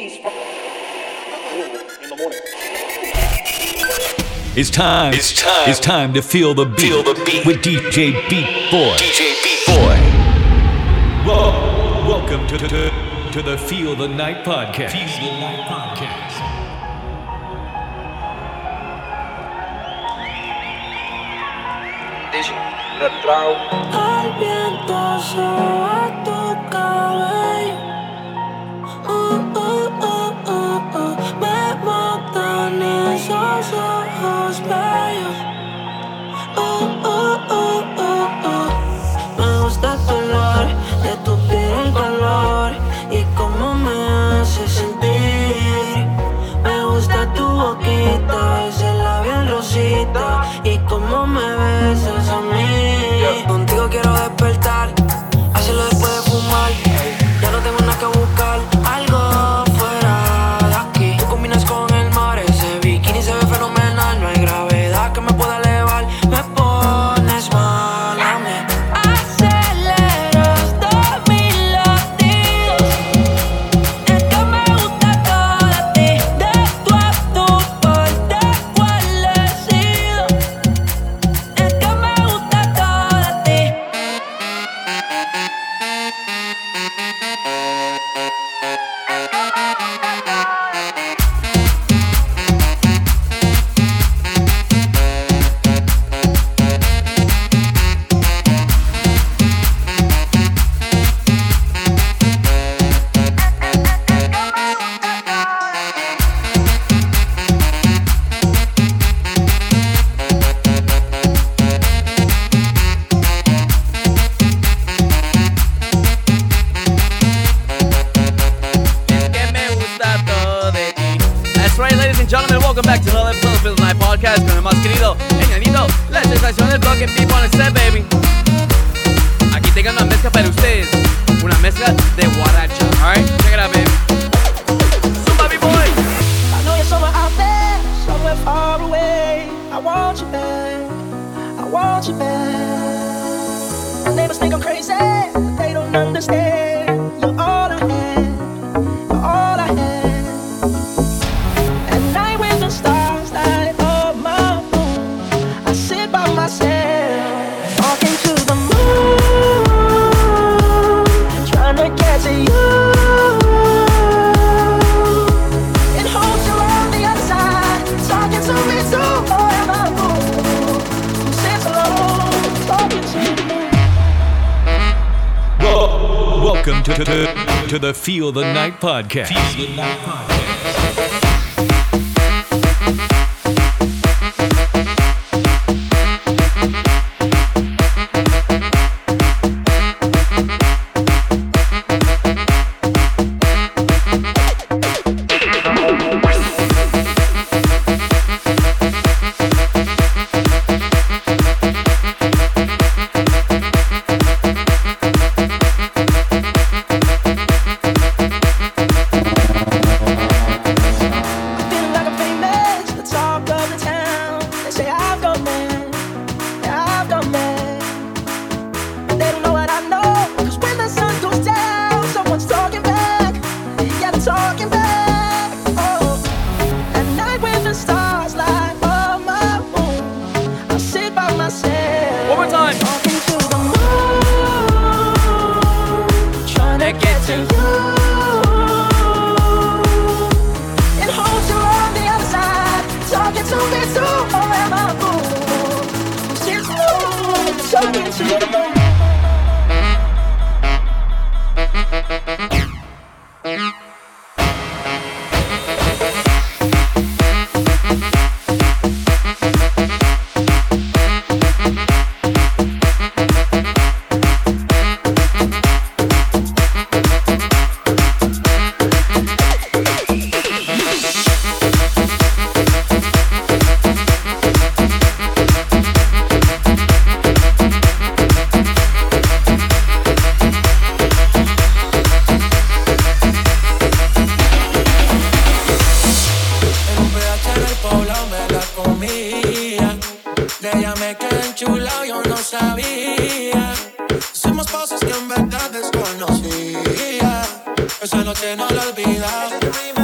these in the morning. It's time to feel the beat, with DJ Beat Boy. Welcome to the Feel the Night Podcast. Al viento sobre tu cabello, me matan esos ojos bellos. Me gusta tu olor, de tu piel el color y cómo me hace sentir. Me gusta tu boquita, ese labial rosita y cómo me besas a mí. Contigo quiero despertar, hacerlo después de fumar. Ya no tengo nada que buscar, algo fuera de aquí. Tú combinas con el mar, ese bikini se ve fenomenal. No hay gravedad que me pueda elevar, me pones mal a mí. Aceleras todos mis latidos, es que me gusta todo de ti. De tú a tú, por de cuál he sido, es que me gusta todo de ti. That's right, ladies and gentlemen, welcome back to another episode of Feel the Night Podcast con el más querido, Enanito, la sensación del bloque en vivo on the set, baby. Aquí tengo una mezcla para ustedes, una mezcla de guaracha, alright? Check it out, baby. Zumba, mi boy. I know you're somewhere out there, somewhere far away. I want you back, I want you back. My neighbors think I'm crazy, but they don't understand. You're all I had, you're all I had. At night when the stars light up my room, I sit by myself, talking to the moon, trying to get to you. It holds you on the other side, talking to me too. Oh, am I a fool who sits alone, talking to me? Welcome to the Feel the Night Podcast. Feeling like I'm famous, the talk of the town. They say I've gone mad, yeah, I've gone mad. But they don't know what I know, 'cause when the sun goes down, someone's talking back, yeah, they're talking back. Oh, at night when the stars light up my room, I sit by myself, One more time. talking to the moon, trying to get to you. It holds you on the other side, talking to me too. Oh, am I a fool? She's talking to you. sabía. Hicimos cosas que en verdad desconocía. Esa noche no la olvidaba.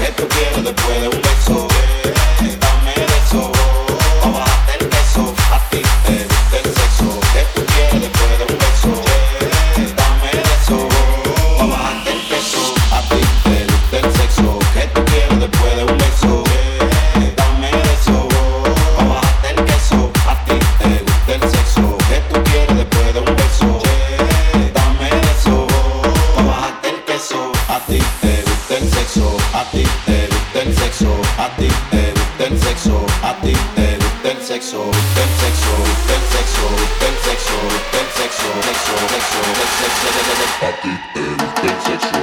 ¿Qué tú quieres después de un beso? Dame de eso, pa' bajarte el queso. A ti te gusta el sexo. ¿Qué tú quieres después de un beso? Dame de eso, pa' bajarte el queso. A ti te gusta el sexo. ¿Qué tú quieres después de un beso? Dame de eso, pa' bajarte el queso. A ti te gusta el sexo. ¿Qué tú quieres después de un beso? Dame de eso, pa' bajarte el queso. A ti te gusta el sexo. A ti te gusta el sexo. A ti te gusta el sexo. A ti te gusta el sexo. El sexo, el sexo, el sexo, el sexo, sexo, sexo, sexo. A ti te gusta el sexo.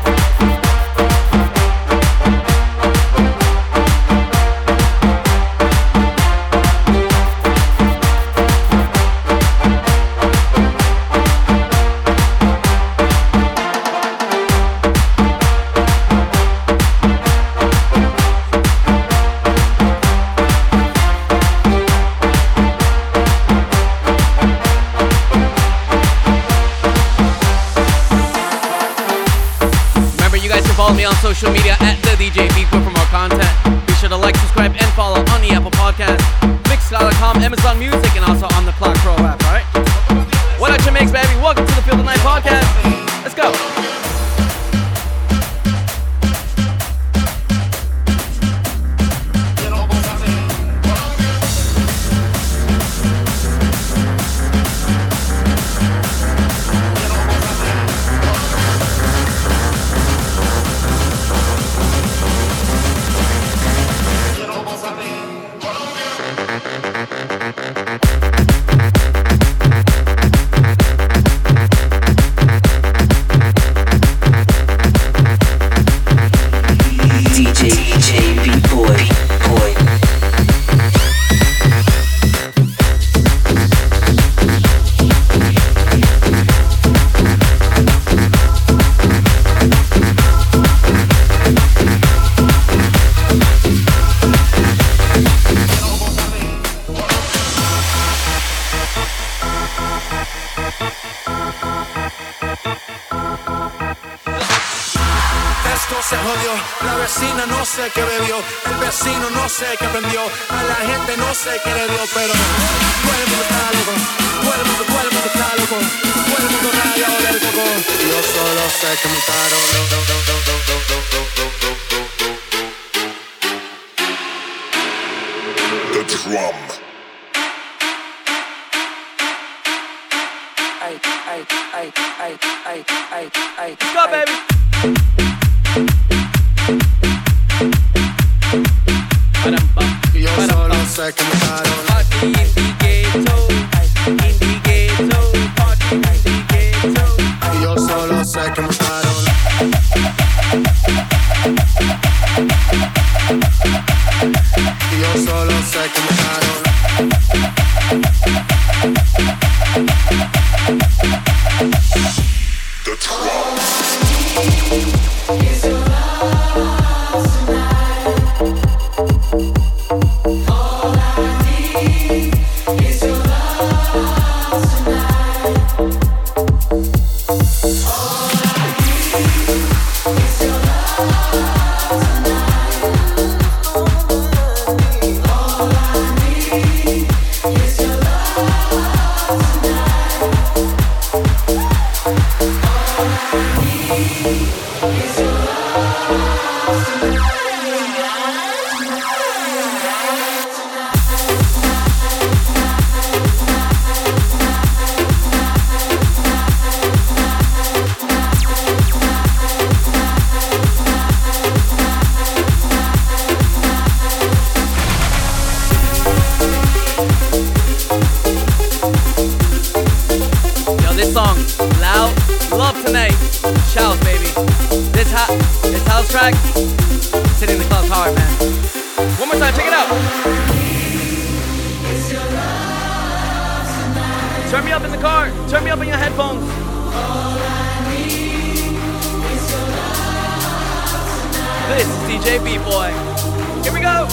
Follow me on social media at the DJ Beatboy for more content. Be sure to like, subscribe, and follow on the Apple Podcast, Mixcloud.com, Amazon Music, and also on the Clock Pro app, alright? What up, Jamaica, baby? Welcome to the Field of Night Podcast. Let's go. Se jodió, la vecina no sé qué bebió, el vecino no sé qué prendió, a la gente no sé qué le dio, pero todo el mundo está loco, todo el mundo está loco, todo el mundo rayado del coco. Yo solo sé que montaron The drum. Let's go, baby. Yo solo sé que montaron Party in the ghetto, party in the ghetto. Yo solo sé que montaron Yo solo sé que montaron The drum. Is your love tonight? All I need is your love tonight. All I need is your love tonight. All I need is your love tonight. All I need is your Yo, this song, Loud Love Tonight, Shouts, baby. This house track, sitting in the club's hard, man. One more time, check it out. Turn me up in the car, turn me up in your headphones. This is DJ B-Boy. Here we go.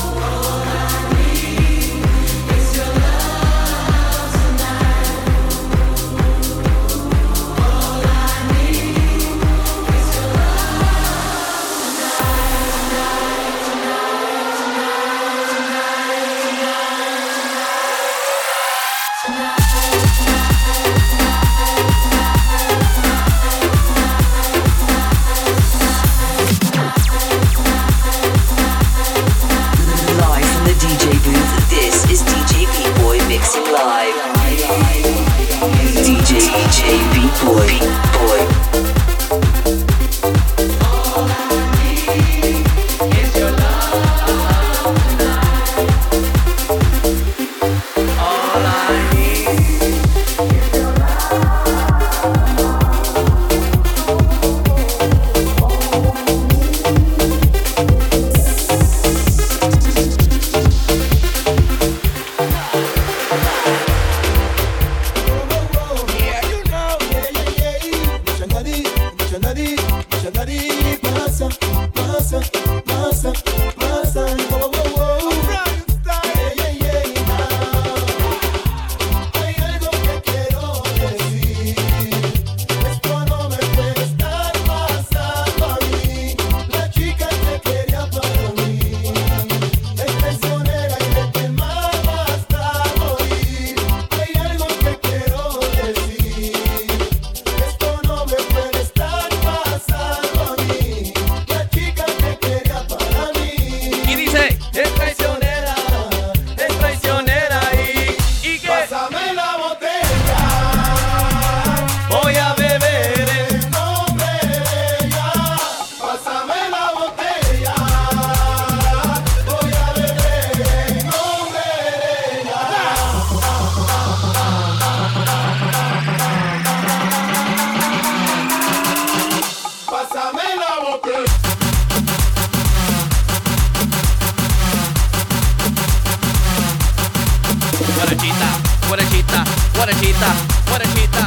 guarachita, guarachita.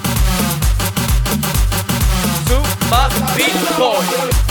Super Beat Boy.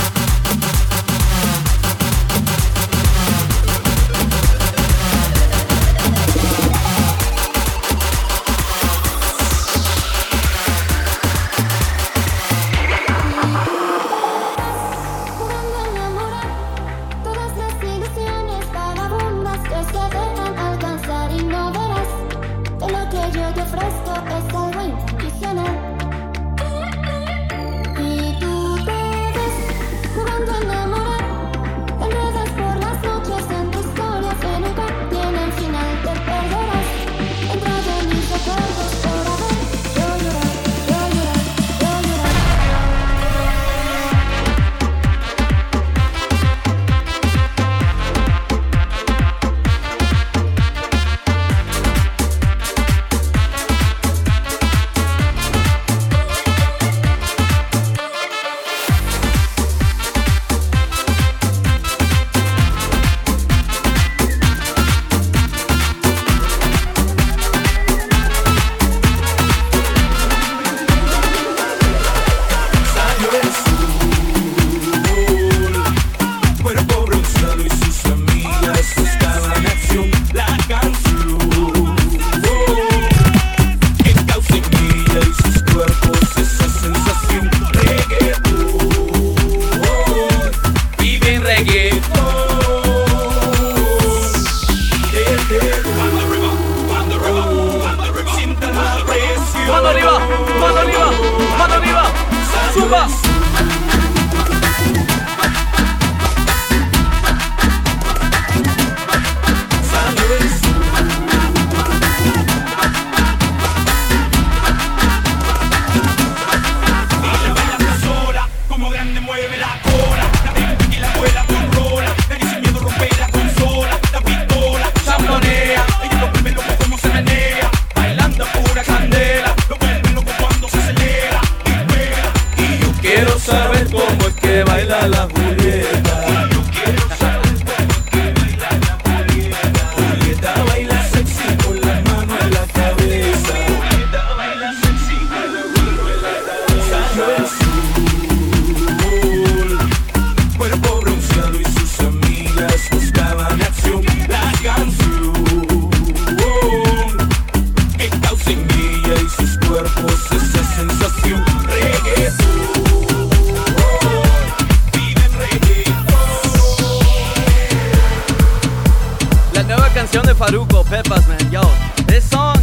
Farruko, Pepas, man, yo, this song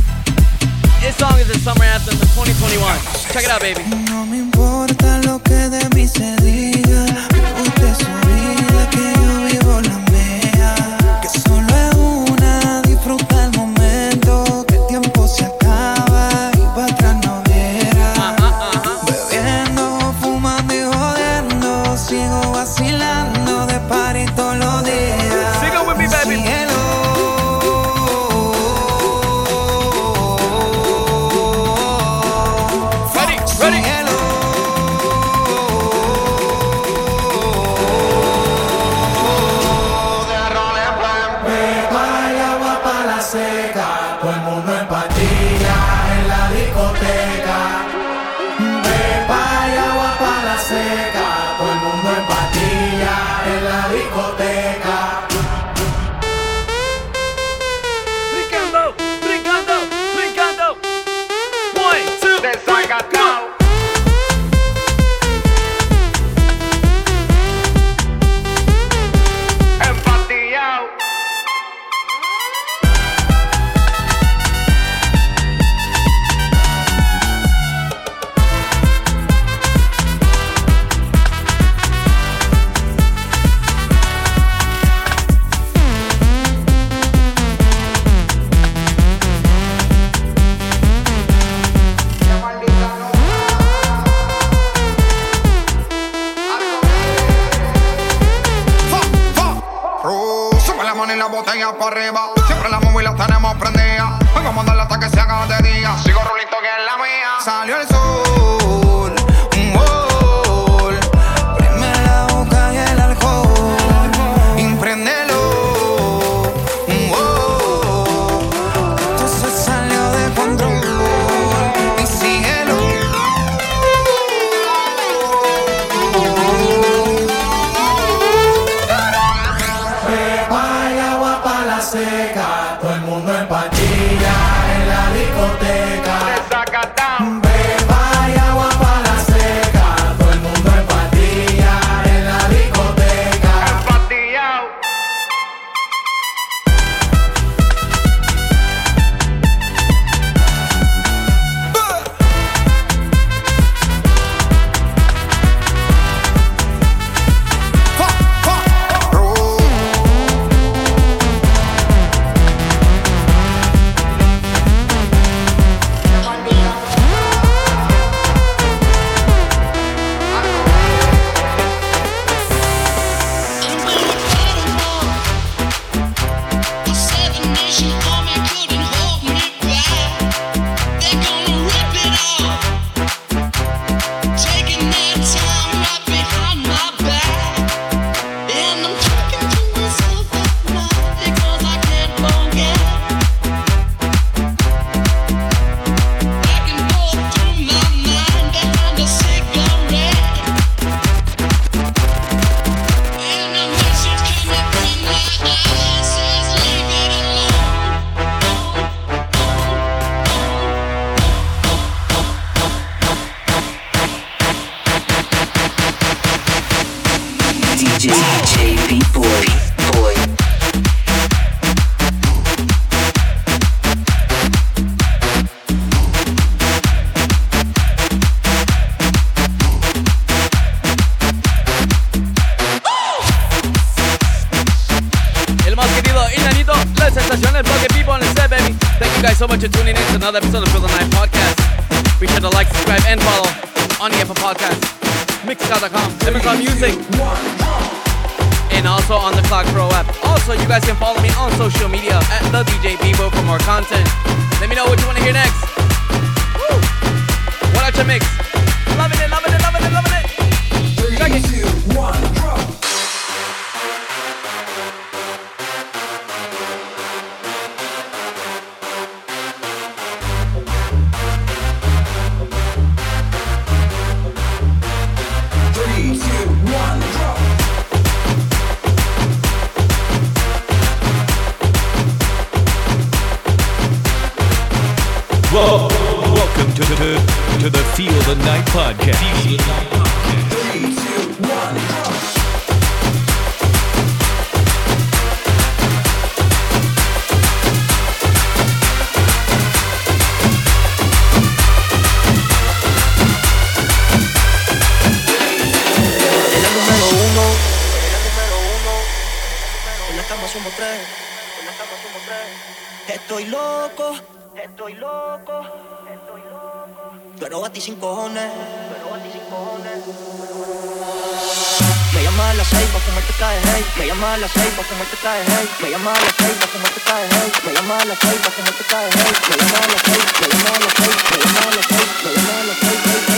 is the summer anthem for 2021. Check it out, baby. No me importa lo que de mí se diga, usted su vida, que yo vivo la mía, que solo es una, disfruta el momento, que el tiempo se acaba y para atrás no viera. Bebiendo, fumando y jodiendo, sigo vacilando de party todos los días. Sigo with me, baby. Botella para arriba, siempre la móvil la tenemos prendida. Vengo a mandarla hasta que se haga de día. Sigo rulito que es la mía. Salió el sol, un gol. Prime la boca y el alcohol. Impréndelo, un gol. Esto se salió de control. más querido Inanito, la sensación del Plug People on the set, baby. Thank you guys so much for tuning in to another episode of Feel the Night Podcast. Be sure to like, subscribe, and follow on the Apple Podcast, Mixcloud.com, Amazon Music, and also on the Cloud Pro app. Also, you guys can follow me on social media at the DJ Bebo for more content. Let me know what you want to hear next. Woo! What out your mix? Loving it, loving it, loving it, loving it. 3, 2, 1, drop. Welcome to the Feel the Night Podcast. 3, 2, 1, Estoy loco, pero a ti sin cojones. Me llama a las 6 pa' fumarte cae, hey. Me llama a las 6 pa' fumarte cae, hey. Me llama a las 6 pa' fumarte cae, hey. Me llama a las 6 pa' fumarte cae, hey. Me llama a las 6, me llama a las 6, me llama a las 6, me llama a las 6,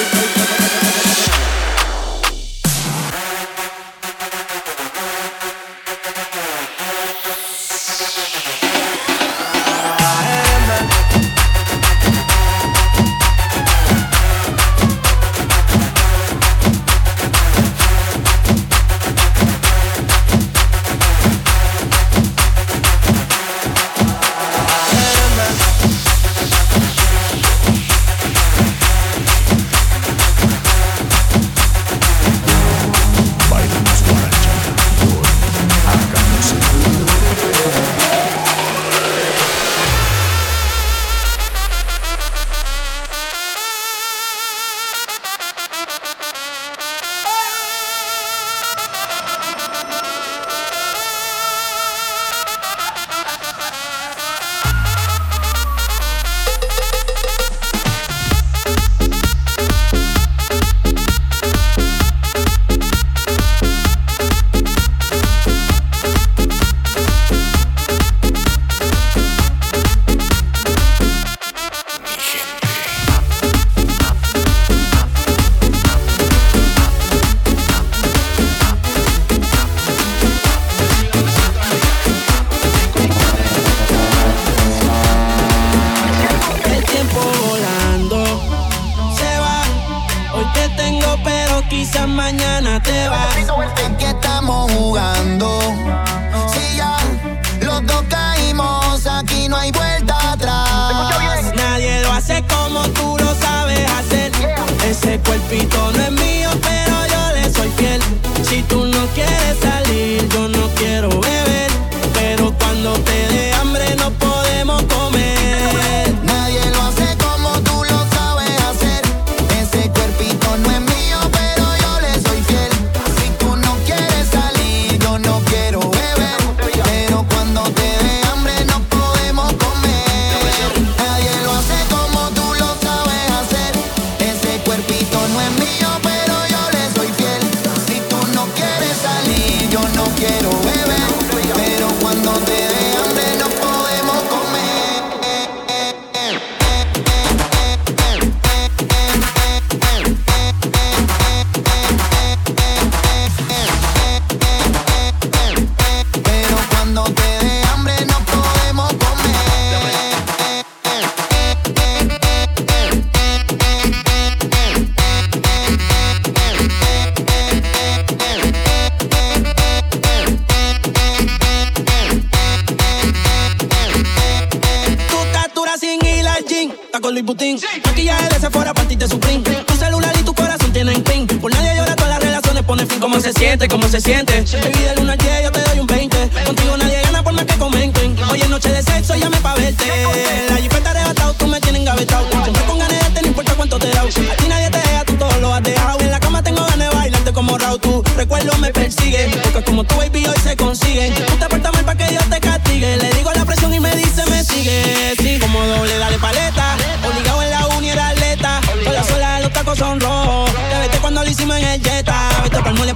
con Luis Butín. Maquillaje de Sephora, partiste Supreme. Tu celular y tu corazón tienen pin. Por nadie llora, todas las relaciones ponen fin. ¿Cómo se siente? ¿Cómo se siente? Baby, del 1 al 10 yo te doy un 20. Contigo nadie gana por más que comenten. Hoy es noche de sexo, llame pa' verte. La jipeta arrebatado, tú me tienes engavetado. Siempre con ganas de este, no importa cuánto te da. A ti nadie te deja, tú todo lo has dejado. En la cama tengo ganas de bailarte como Raúl. Tu recuerdo me persigue. Porque como tu baby hoy se consigue. Tú te portas mal pa' que yo te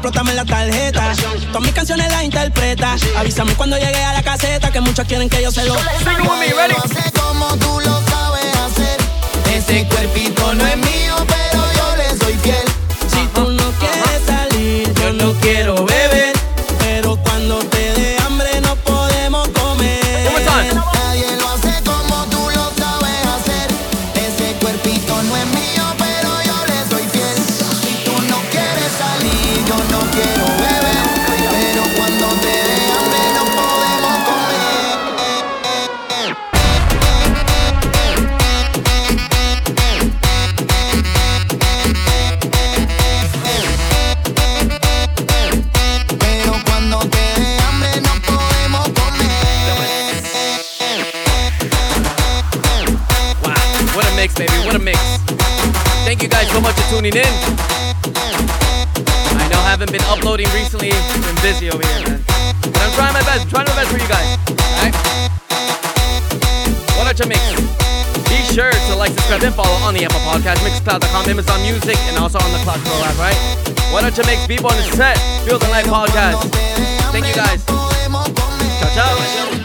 explótame la tarjeta. Todas mis canciones las interpreta. Avísame cuando llegue a la caseta, que muchos quieren que yo se lo... Nadie lo hace como tú lo sabes hacer. Ese cuerpito no es mío, pero yo le soy fiel. Si tú no quieres salir, yo no quiero beber. Pero cuando te dé hambre no podemos comer. Nadie lo hace como tú lo sabes hacer. Ese cuerpito no es mío, pero yo le soy fiel. Si tú no quieres salir, yo no quiero beber. Pero cuando te dé hambre no podemos comer. Pero cuando te dé hambre no podemos comer. Wow, what a mix, baby, what a mix. Thank you guys so much for tuning in. I know I haven't been uploading recently, been busy over here, man. But I'm trying my best for you guys, alright? What a mix. Be sure to like, subscribe, and follow on the Apple Podcast, Mixcloud.com, Amazon Music, and also on the Cloud Pro app, right? What a mix, people on the set, Feel the Life Podcast. Thank you guys. Ciao, ciao.